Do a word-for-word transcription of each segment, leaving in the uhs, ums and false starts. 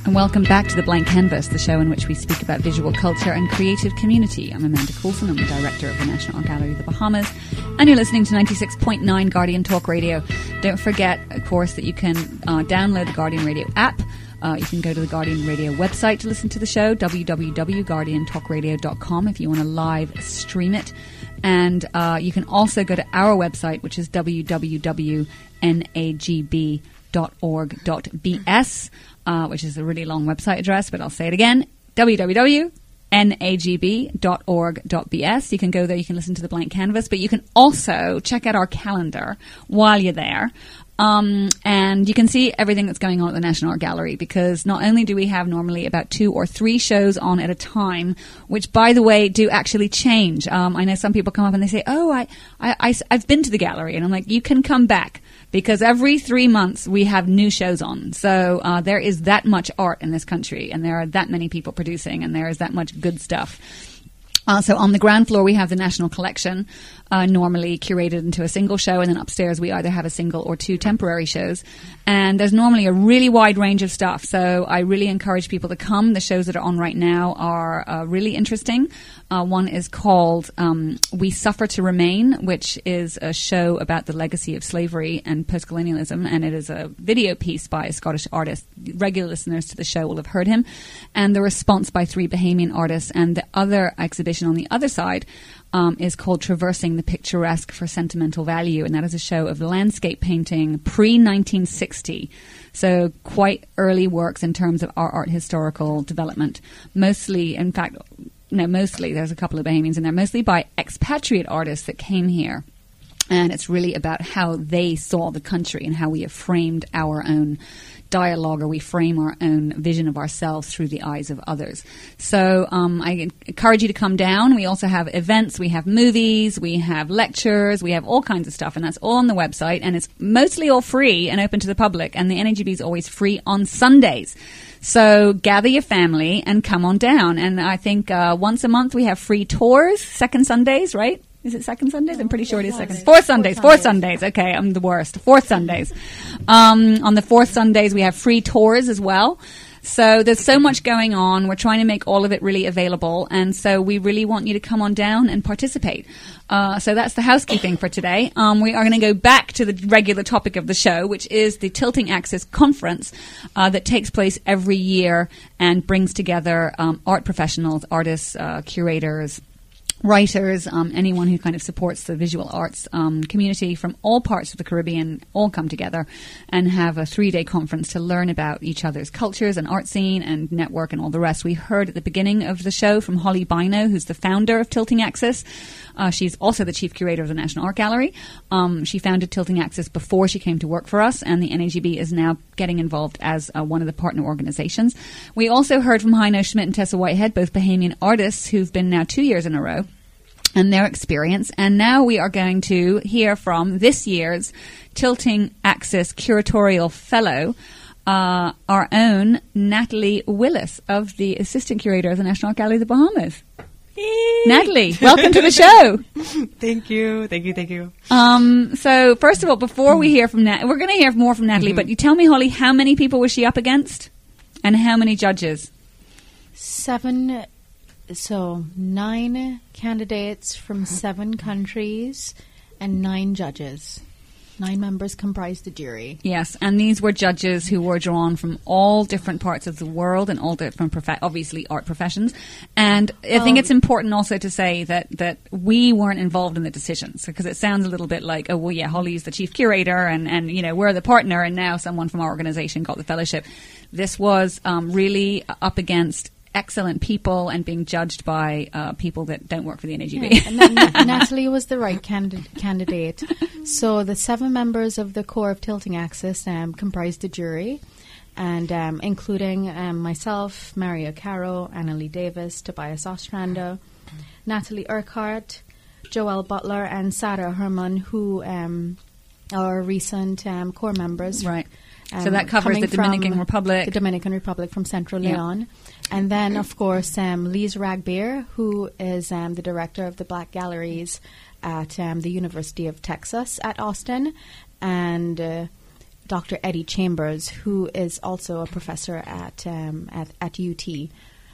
And welcome back to The Blank Canvas, the show in which we speak about visual culture and creative community. I'm Amanda Coulson. I'm the director of the National Art Gallery of the Bahamas. And you're listening to ninety-six point nine Guardian Talk Radio. Don't forget, of course, that you can uh, download the Guardian Radio app. Uh, you can go to the Guardian Radio website to listen to the show, w w w dot guardian talk radio dot com, if you want to live stream it. And uh, you can also go to our website, which is w w w dot nagb dot org dot b s. Uh, which is a really long website address, but I'll say it again, w w w dot nagb dot org dot b s. You can go there, you can listen to The Blank Canvas, but you can also check out our calendar while you're there. Um, and you can see everything that's going on at the National Art Gallery, because not only do we have normally about two or three shows on at a time, which, by the way, do actually change. Um, I know some people come up and they say, oh, I, I, I, I've been to the gallery. And I'm like, you can come back, because every three months we have new shows on. So uh, there is that much art in this country, and there are that many people producing, and there is that much good stuff. Uh, so on the ground floor, we have the National Collection, uh, normally curated into a single show, and then upstairs we either have a single or two temporary shows. And there's normally a really wide range of stuff, so I really encourage people to come. The shows that are on right now are uh, really interesting. Uh, one is called um, We Suffer to Remain, which is a show about the legacy of slavery and post-colonialism, and it is a video piece by a Scottish artist. Regular listeners to the show will have heard him. And the response by three Bahamian artists. And the other exhibition on the other side um, is called Traversing the Picturesque for Sentimental Value, and that is a show of landscape painting pre nineteen sixty. So quite early works in terms of our art historical development. Mostly, in fact, no, mostly, there's a couple of Bahamians in there, mostly by expatriate artists that came here. And it's really about how they saw the country and how we have framed our own dialogue, or we frame our own vision of ourselves through the eyes of others. So um, I encourage you to come down. We also have events, we have movies, we have lectures, we have all kinds of stuff, and that's all on the website, and it's mostly all free and open to the public, and the N A G B is always free on Sundays. So gather your family and come on down. And I think uh, once a month we have free tours, second Sundays, right? Is it second Sundays? I'm pretty sure it is second. Fourth Sundays. Fourth Sundays. Okay, I'm the worst. Fourth Sundays. Um, on the fourth Sundays, we have free tours as well. So there's so much going on. We're trying to make all of it really available. And so we really want you to come on down and participate. Uh, so that's the housekeeping for today. Um, we are going to go back to the regular topic of the show, which is the Tilting Axis Conference uh, that takes place every year and brings together um, art professionals, artists, uh, curators, writers, um, anyone who kind of supports the visual arts um, community from all parts of the Caribbean, all come together and have a three-day conference to learn about each other's cultures and art scene and network and all the rest. We heard at the beginning of the show from Holly Bino, who's the founder of Tilting Axis. Uh, she's also the chief curator of the National Art Gallery. Um, she founded Tilting Axis before she came to work for us, and the N A G B is now getting involved as uh, one of the partner organizations. We also heard from Heino Schmidt and Tessa Whitehead, both Bahamian artists who've been now two years in a row, and their experience. And now we are going to hear from this year's Tilting Axis Curatorial Fellow, uh, our own Natalie Willis, of the Assistant Curator of the National Art Gallery of the Bahamas. Yay. Natalie, welcome to the show. Thank you, thank you, thank you. Um, so first of all, before we hear from Nat, we're going to hear more from Natalie, mm-hmm. but you tell me, Holly, how many people was she up against? And how many judges? Seven... So, nine candidates from seven countries and nine judges. Nine members comprised the jury. Yes, and these were judges who were drawn from all different parts of the world and all different, prof- obviously, art professions. And I think um, it's important also to say that, that we weren't involved in the decisions, because it sounds a little bit like, oh, well, yeah, Holly's the chief curator and, and you know, we're the partner, and now someone from our organization got the fellowship. This was um, really up against excellent people and being judged by uh, people that don't work for the N A G B. Yeah, and then Natalie was the right candid- candidate. So the seven members of the core of Tilting Axis um, comprised the jury, and um, including um, myself, Mario Caro, Annalie Davis, Tobias Ostrander, Natalie Urquhart, Joelle Butler, and Sarah Herman, who um, are recent um, core members. Right. Um, so that covers the Dominican Republic. The Dominican Republic from Central yeah. Leon. And then, of course, um, Lise Ragbeer, who is um, the director of the Black Galleries at um, the University of Texas at Austin. And uh, Doctor Eddie Chambers, who is also a professor at um, at, at U T.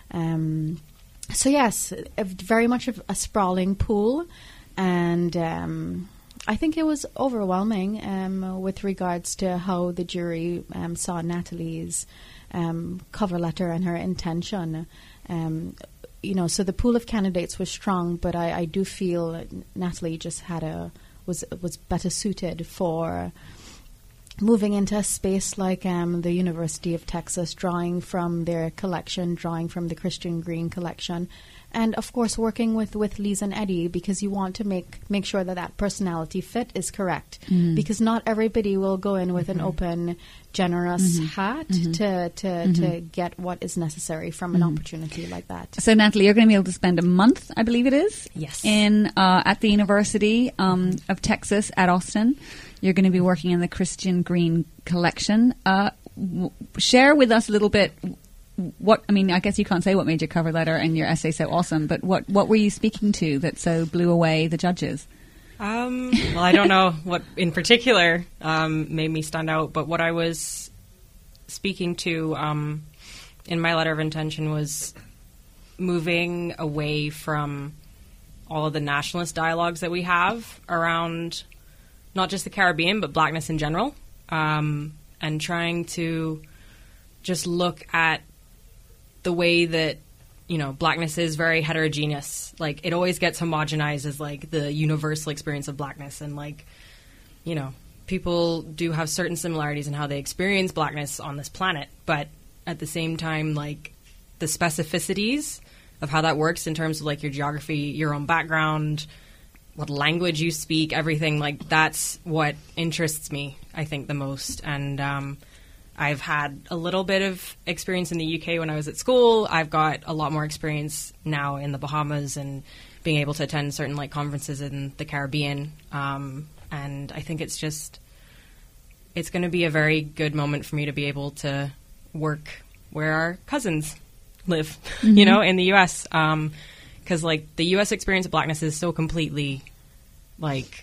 Um, so yes, a, very much of a sprawling pool, and um, I think it was overwhelming um, with regards to how the jury um, saw Natalie's um, cover letter and her intention. Um, you know, so the pool of candidates was strong, but I, I do feel Natalie just had a was was better suited for moving into a space like um, the University of Texas, drawing from their collection, drawing from the Christian Green collection, and of course working with, with Lise and Eddie, because you want to make make sure that that personality fit is correct, mm. because not everybody will go in with mm-hmm. an open, generous mm-hmm. hat mm-hmm. to to, mm-hmm. to get what is necessary from an mm-hmm. opportunity like that. So Natalie, you're going to be able to spend a month, I believe it is, yes, in uh, at the University um, of Texas at Austin. You're going to be working in the Christian Green collection. Uh, w- share with us a little bit what, I mean, I guess you can't say what made your cover letter and your essay so awesome, but what, what were you speaking to that so blew away the judges? Um, well, I don't know what in particular um, made me stand out, but what I was speaking to um, in my letter of intention was moving away from all of the nationalist dialogues that we have around not just the Caribbean, but Blackness in general, um, and trying to just look at the way that, you know, Blackness is very heterogeneous. Like, it always gets homogenized as, like, the universal experience of Blackness. And, like, you know, people do have certain similarities in how they experience Blackness on this planet. But at the same time, like, the specificities of how that works in terms of, like, your geography, your own background, what language you speak, everything, like, that's what interests me, I think, the most. And um, I've had a little bit of experience in the U K when I was at school. I've got a lot more experience now in the Bahamas and being able to attend certain, like, conferences in the Caribbean. Um, and I think it's just, it's going to be a very good moment for me to be able to work where our cousins live, mm-hmm. you know, in the U S. Um, Because, like, the U S experience of Blackness is so completely, like,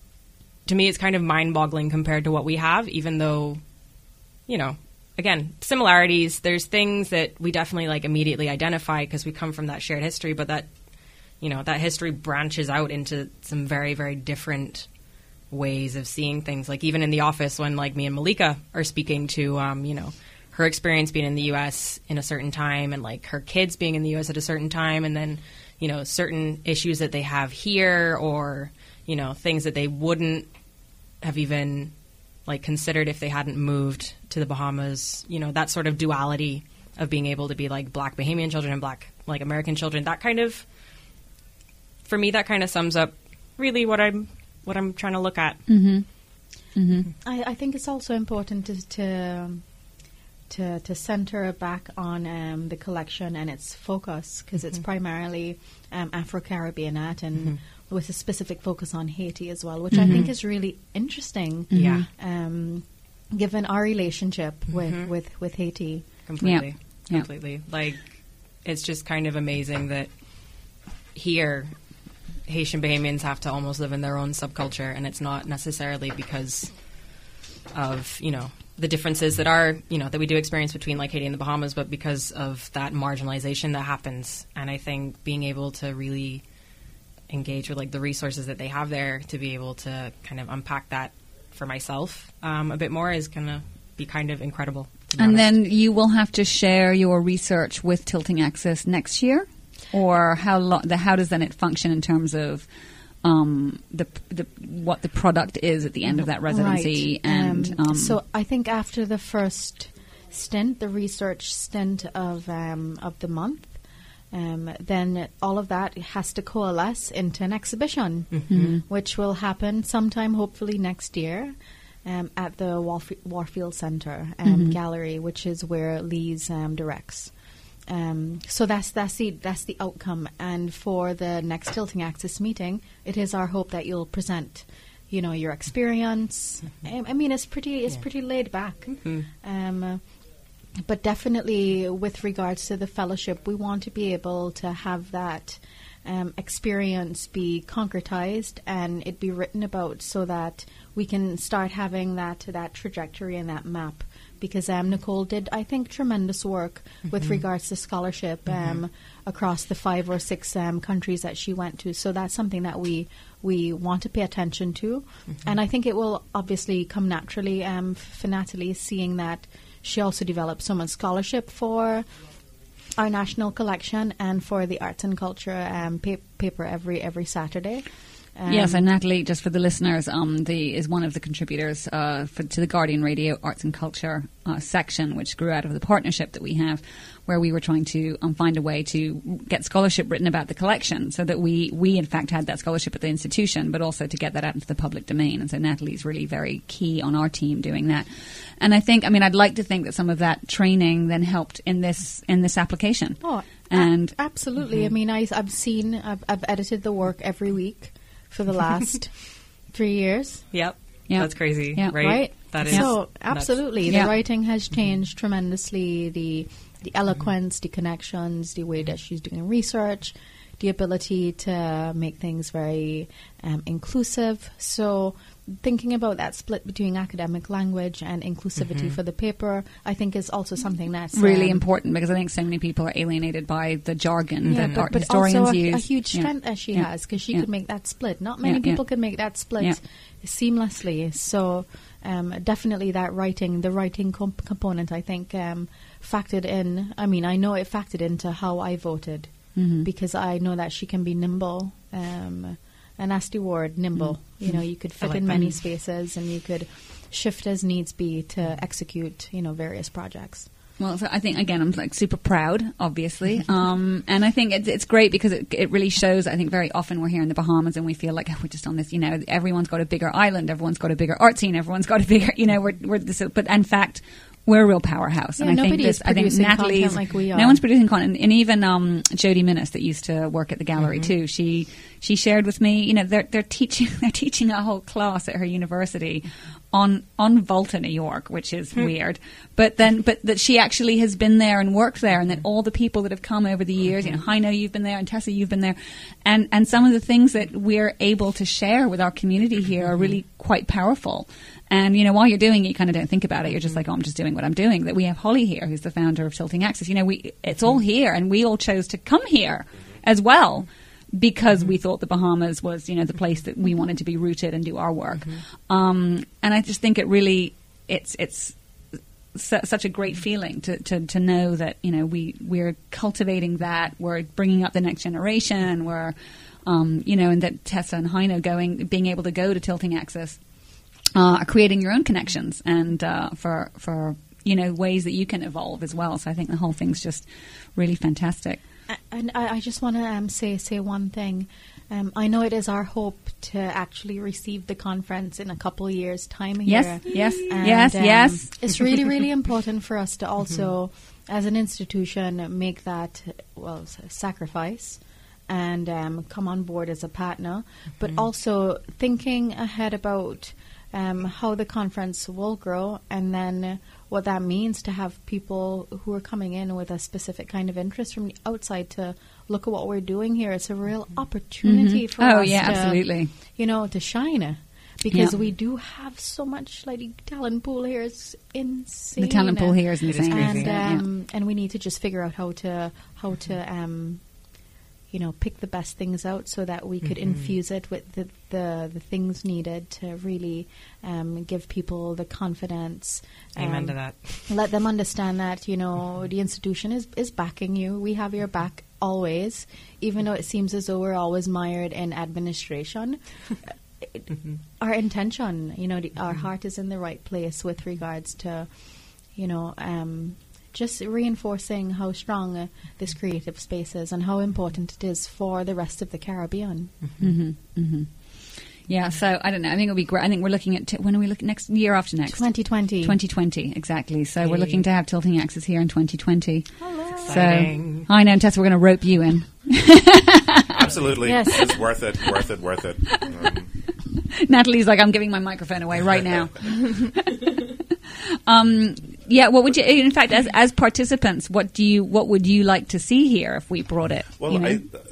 to me, it's kind of mind-boggling compared to what we have, even though, you know, again, similarities. There's things that we definitely, like, immediately identify because we come from that shared history, but that, you know, that history branches out into some very, very different ways of seeing things. Like, even in the office when, like, me and Malika are speaking to, um, you know, her experience being in the U S in a certain time and, like, her kids being in the U S at a certain time, and then, you know, certain issues that they have here, or, you know, things that they wouldn't have even, like, considered if they hadn't moved to the Bahamas. You know, that sort of duality of being able to be, like, Black Bahamian children and Black, like, American children. That kind of, for me, that kind of sums up really what I'm what I'm trying to look at. Mm-hmm. Mm-hmm. I, I think it's also important to to to, to center back on um, the collection and its focus, because mm-hmm. it's primarily um, Afro-Caribbean art, and mm-hmm. with a specific focus on Haiti as well, which mm-hmm. I think is really interesting. Mm-hmm. Yeah, um, given our relationship with, mm-hmm. with, with Haiti, completely, yeah. completely. Yeah. Like, it's just kind of amazing that here Haitian Bahamians have to almost live in their own subculture, and it's not necessarily because of, you know, the differences that are, you know, that we do experience between, like, Haiti and the Bahamas, but because of that marginalization that happens. And I think being able to really engage with, like, the resources that they have there to be able to kind of unpack that for myself um, a bit more is going to be kind of incredible. And honest. Then you will have to share your research with Tilting Axis next year? Or how lo- the, how does then it function in terms of um, the, the what the product is at the end of that residency? Right. And um, um, so I think after the first stint, the research stint of um, of the month, um, then all of that has to coalesce into an exhibition, mm-hmm. which will happen sometime, hopefully next year, um, at the Warf- Warfield Center um, mm-hmm. Gallery, which is where Lise um, directs. Um, so that's that's the that's the outcome. And for the next Tilting Axis meeting, it is our hope that you'll present, you know, your experience. Mm-hmm. I, I mean, it's pretty it's yeah. pretty laid back. Mm-hmm. Um, uh, but definitely, with regards to the fellowship, we want to be able to have that um, experience be concretized and it be written about so that we can start having that that trajectory and that map. Because um, Nicole did, I think, tremendous work mm-hmm. with regards to scholarship um, mm-hmm. across the five or six um, countries that she went to. So that's something that we we want to pay attention to. Mm-hmm. And I think it will obviously come naturally um, for Natalie, seeing that she also developed so much scholarship for our national collection and for the arts and culture um, pa- paper every every Saturday. Um, yes, and Natalie, just for the listeners, um, the is one of the contributors uh, for, to the Guardian Radio Arts and Culture uh, section, which grew out of the partnership that we have, where we were trying to um, find a way to get scholarship written about the collection, so that we, we in fact had that scholarship at the institution, but also to get that out into the public domain. And so Natalie's really very key on our team doing that. And I think, I mean, I'd like to think that some of that training then helped in this in this application. Oh, and a- absolutely. Mm-hmm. I mean, I, I've seen, I've, I've edited the work every week for the last three years. Yep. Yeah. That's crazy, yeah. right? Right? That is so, absolutely. Yeah. The writing has changed mm-hmm. tremendously. The the eloquence, mm-hmm. the connections, the way that she's doing research, the ability to make things very um, inclusive. So thinking about that split between academic language and inclusivity mm-hmm. for the paper, I think is also something that's really um, important, because I think so many people are alienated by the jargon yeah, that but, art but historians also a, use. a huge strength yeah. that she yeah. has, because she yeah. could make that split. Not many yeah, people yeah. could make that split yeah. seamlessly. So um, definitely that writing, the writing comp- component, I think um, factored in. I mean, I know it factored into how I voted mm-hmm. because I know that she can be nimble. Um, a nasty word, nimble. Mm-hmm. You know, you could fit like in that. many spaces and you could shift as needs be to execute, you know, various projects. Well, so I think, again, I'm like super proud, obviously. Um, and I think it's, it's great because it, it really shows, I think very often we're here in the Bahamas and we feel like, oh, we're just on this, you know, everyone's got a bigger island, everyone's got a bigger art scene, everyone's got a bigger, you know, we're, we're this, but in fact, we're a real powerhouse. Yeah, and I think nobody this, is I think producing Natalie's, content like we are. no one's producing content. And even um, Jodie Minnis, that used to work at the gallery Mm-hmm. too, she she shared with me, you know, they're they're teaching they're teaching a whole class at her university on on Volta, New York, which is Hmm. weird. But then, but that she actually has been there and worked there, and that all the people that have come over the years, you know, Heino, you've been there, and Tessa, you've been there, and and some of the things that we're able to share with our community here are really quite powerful. And, you know, while you're doing it, you kind of don't think about it. You're just like, oh, I'm just doing what I'm doing. That we have Holly here, who's the founder of Tilting Axis. You know, we it's all here, and we all chose to come here as well because we thought the Bahamas was, you know, the place that we wanted to be rooted and do our work. Mm-hmm. Um, and I just think it really, it's it's su- such a great feeling to, to, to know that, you know, we, we're cultivating that. We're bringing up the next generation. We're, um, you know, and that Tessa and Heino going, being able to go to Tilting Axis, uh, creating your own connections and uh, for, for, you know, ways that you can evolve as well. So I think the whole thing's just really fantastic. And I, I just want to um, say say one thing. Um, I know it is our hope to actually receive the conference in a couple of years' time here. Yes, yes, And, yes, um, yes. It's really, really important for us to also, as an institution, make that, well, s- sacrifice and um, come on board as a partner, but also thinking ahead about um, how the conference will grow, and then what that means to have people who are coming in with a specific kind of interest from the outside to look at what we're doing here. It's a real opportunity Mhm. for Oh, us yeah, to, absolutely. you know, to shine. Because Yeah. we do have so much, like, the talent pool here is insane. The talent pool here is It is insane. crazy. And, Yeah, yeah. um, and we need to just figure out how to, how to, um, you know, pick the best things out so that we could Mm-hmm. infuse it with the, the, the things needed to really um, give people the confidence. Amen um, to that. Let them understand that, you know, the institution is, is backing you. We have your back always, even though it seems as though we're always mired in administration. Mm-hmm. Our intention, you know, the, our heart is in the right place with regards to, you know, um, just reinforcing how strong uh, this creative space is and how important it is for the rest of the Caribbean. Mm-hmm, mm-hmm. Yeah, so I don't know. I think it'll be great. I think we're looking at, t- when are we looking next? Year after next? twenty twenty. twenty twenty, exactly. So we're Yay. looking to have Tilting Axis here in twenty twenty. Hello. Exciting. So I know, and Tessa, we're going to rope you in. Absolutely. Yes. It's worth it, worth it, worth it. Um, Natalie's like, I'm giving my microphone away right now. um, yeah, what would you, in fact, as as participants, what do you, what would you like to see here if we brought it? well, you know? I,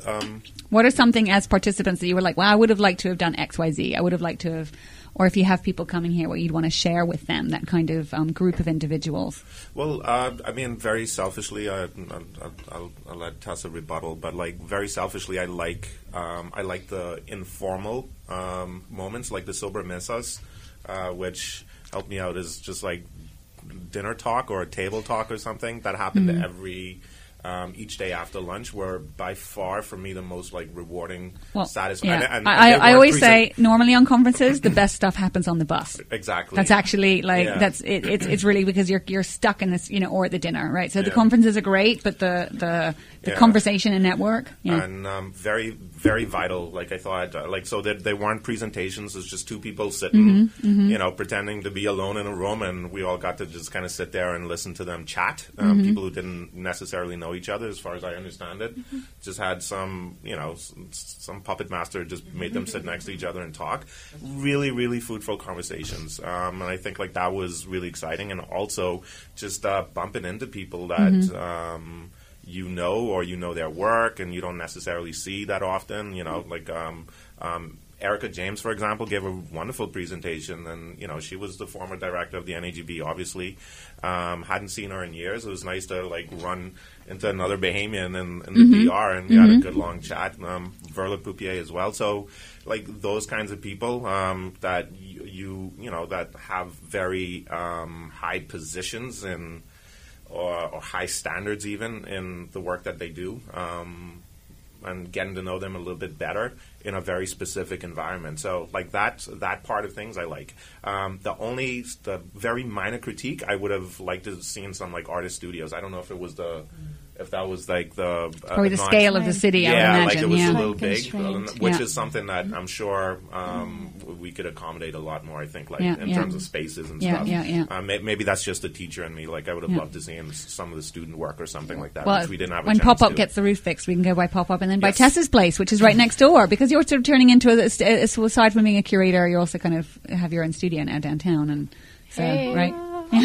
Um, What are something as participants that you were like, well, I would have liked to have done X, Y, Z. I would have liked to have, or if you have people coming here, what you'd want to share with them, that kind of um, group of individuals. Well, uh, I mean, very selfishly, I, I'll, I'll, I'll let Tessa rebuttal, but like very selfishly, I like um, I like the informal um, moments, like the Sober Mesas, uh, which help me out as just like dinner talk or a table talk or something that happened Mm-hmm. every. Um, each day after lunch were by far for me the most like rewarding, Well, satisfying. yeah. And, and I, they I weren't always present- say, normally on conferences, the best stuff happens on the bus. exactly. That's actually like Yeah. that's it, it's it's really because you're you're stuck in this, you know, or at the dinner, right? So the Yeah. conferences are great, but the the, the Yeah. conversation and network, yeah. and um, very, very vital. Like I thought, uh, like so that they weren't presentations. It's just two people sitting, Mm-hmm, you know, pretending to be alone in a room, and we all got to just kind of sit there and listen to them chat. Um, Mm-hmm. People who didn't necessarily know each other, as far as I understand it, Mm-hmm. just had some, you know, s- some puppet master just made them sit next to each other and talk. Really, really fruitful conversations, um, and I think like that was really exciting, and also just uh, bumping into people that. Mm-hmm. Um, you know, or you know their work, and you don't necessarily see that often. You know, like um, um, Erica James, for example, gave a wonderful presentation, and you know, she was the former director of the N A G B. Obviously, um, hadn't seen her in years. It was nice to like run into another Bahamian in, in the Mm-hmm. D R, and we had a good long chat. Um, Verla Poupier as well. So, like those kinds of people um, that you, you you know that have very um, high positions in. Or, or high standards even in the work that they do, um, and getting to know them a little bit better in a very specific environment. So, like that that part of things, I like. Um, the only the very minor critique I would have liked to have seen some like artist studios. I don't know if it was the if that was like the uh, Probably the notch- scale of the city, I would yeah, imagine. like it was yeah. a little Quite big, constrained. um, which Yeah. is something that I'm sure um, we could accommodate a lot more. I think, like Yeah, in yeah. terms of spaces and Yeah, stuff. yeah, yeah. Uh, may- maybe that's just the teacher in me. Like I would have Yeah. loved to see in some of the student work or something like that, Well, which we didn't have. A when chance Pop Up to. gets the roof fixed, we can go by Pop Up and then by Yes. Tessa's place, which is right next door. Because you're sort of turning into a, a, a aside from being a curator, you also kind of have your own studio now downtown, and so Hey. right.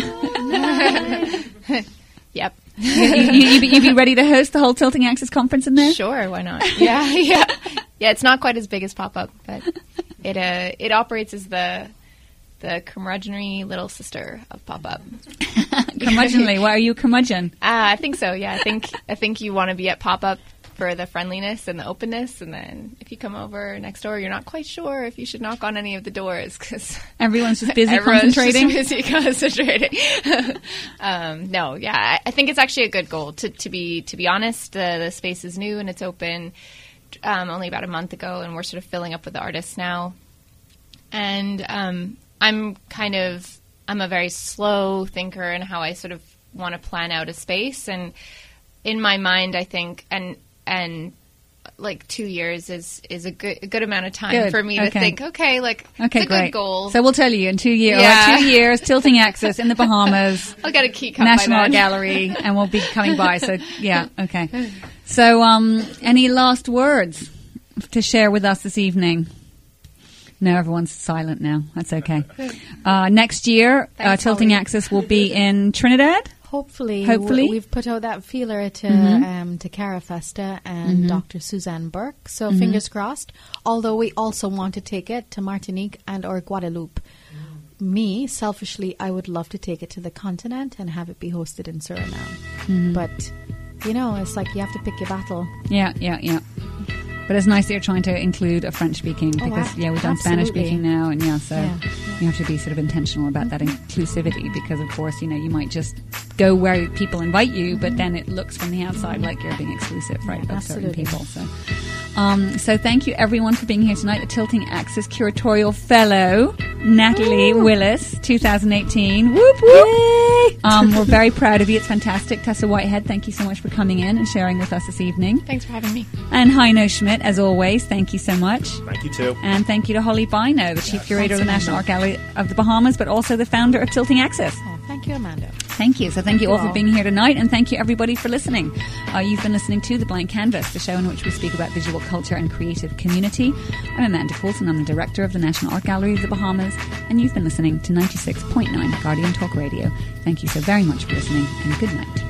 Yep. you, you, you'd, be, you'd be ready to host the whole Tilting Axis conference in there. Sure, why not? Yeah, yeah, yeah. It's not quite as big as Pop Up, but it uh, it operates as the the curmudgeonly little sister of Pop Up. Curmudgeonly. Why are you a curmudgeon? Ah, I think so. Yeah, I think I think you want to be at Pop Up for the friendliness and the openness, and then if you come over next door, you're not quite sure if you should knock on any of the doors because Everyone's just busy everyone's concentrating. Just busy concentrating. um, no, yeah, I, I think it's actually a good goal. To to be to be honest, uh, the space is new and it's open um, only about a month ago, and we're sort of filling up with the artists now. And um, I'm kind of I'm a very slow thinker in how I sort of want to plan out a space, and in my mind, I think and and like two years is is a good a good amount of time Good. for me Okay. to think. Okay, like Okay, it's a great. good goal. So we'll tell you in two years. Yeah. Two years, Tilting Axis in the Bahamas. I'll get a key cut National by Art then. Gallery, and we'll be coming by. So yeah, okay. So, um, any last words to share with us this evening? No, everyone's silent now. That's okay. Uh, next year, uh, Thanks, Tilting Holly. Axis will be in Trinidad. Hopefully, Hopefully. w- we've put out that feeler to Mhm. um, to Cara Festa and Mhm. Doctor Suzanne Burke. So Mhm. fingers crossed. Although we also want to take it to Martinique and or Guadeloupe. Me, selfishly, I would love to take it to the continent and have it be hosted in Suriname. Mhm. But you know, it's like you have to pick your battle. Yeah, yeah, yeah. But it's nice that you're trying to include a French speaking Oh, because ab- yeah, we've done Spanish absolutely. speaking now, and yeah, so Yeah. you have to be sort of intentional about that inclusivity because, of course, you know, you might just go where people invite you, but then it looks from the outside like you're being exclusive, right, of certain Absolutely. people. So, um, so thank you everyone for being here tonight. The Tilting Axis Curatorial Fellow Natalie Willis, twenty eighteen. Whoop whoop! Um, we're very proud of you. It's fantastic. Tessa Whitehead, thank you so much for coming in and sharing with us this evening. Thanks for having me. And Heino Schmidt, as always, thank you so much. Thank you too. And thank you to Holly Bino, the Chief Curator of the Thanks, National Amanda. Art Gallery of the Bahamas, but also the founder of Tilting Axis. Oh, thank you, Amanda. Thank you. So thank you all you for all. being here tonight, and thank you everybody for listening. Uh, you've been listening to The Blank Canvas, the show in which we speak about visual culture and creative community. I'm Amanda Coulson. I'm the director of the National Art Gallery of the Bahamas, and you've been listening to ninety-six point nine Guardian Talk Radio. Thank you so very much for listening, and good night.